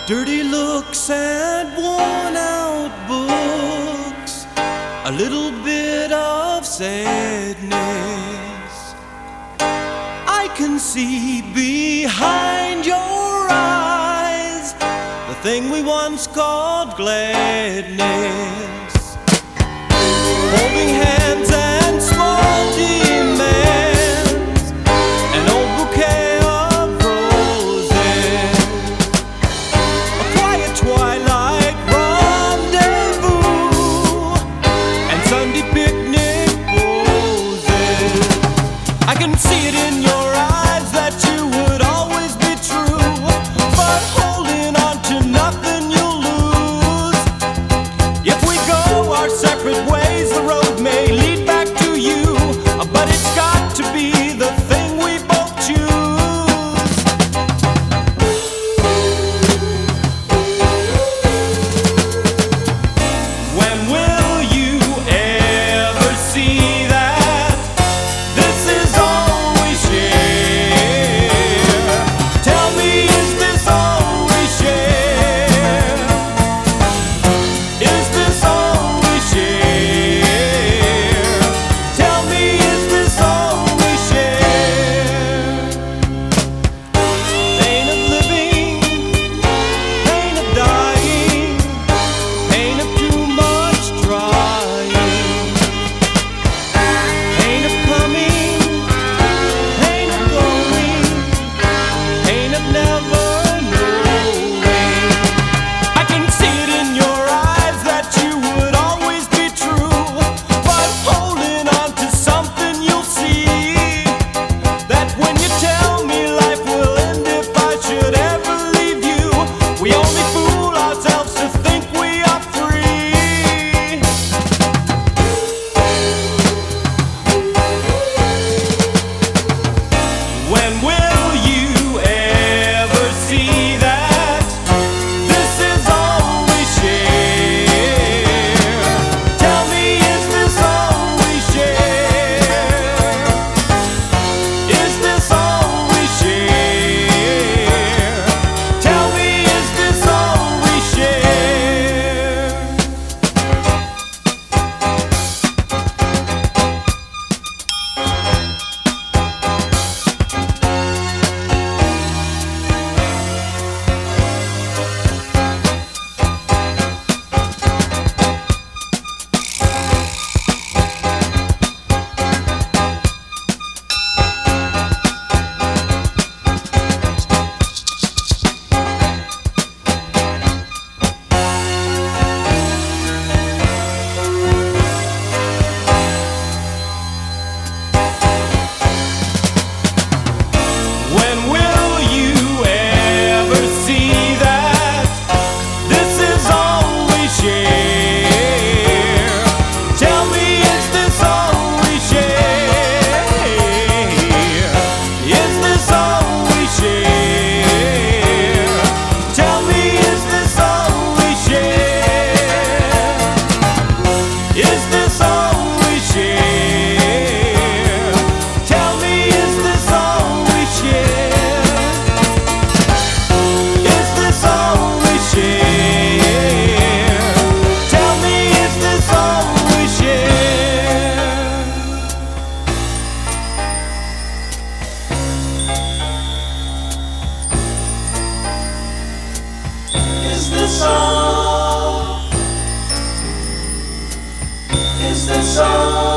Dirty looks and worn out books, a little bit of sadness. I can see behind your eyes the thing we once called gladness. Holding hands and small demands, an old bouquet of roses, a quiet twilight rendezvous, and Sunday picnic poses. I can see it in your eyes that you would always be true, but holding on to nothing you'll lose. If we go our separate ways, the road may lead back to you, but it's got to be the thing we both choose. When will you ever see that this is all we share? Tell me, is this all we share? Is this all we share? Tell me, is this all we share? Pain of living, pain of dying, pain of too much trying, pain of coming, pain of going, pain of never knowing. I can see it in your eyes that you would always be true, but holding on to something you'll see, that when you tell me life will end if I should ever leave you, we only fool ourselves to think we are free. When will you ever see that this is all we share? Tell me, is this all we share? Is this all we share? Tell me, is this all we share? When will you ever see that this is all we share? Tell me, is this all we share? Is this all we share? Tell me, is this all we share? Is this all we share? Tell me, is this all we share? Is this all we share? Tell me, is this all we share? Is this all? Is this all?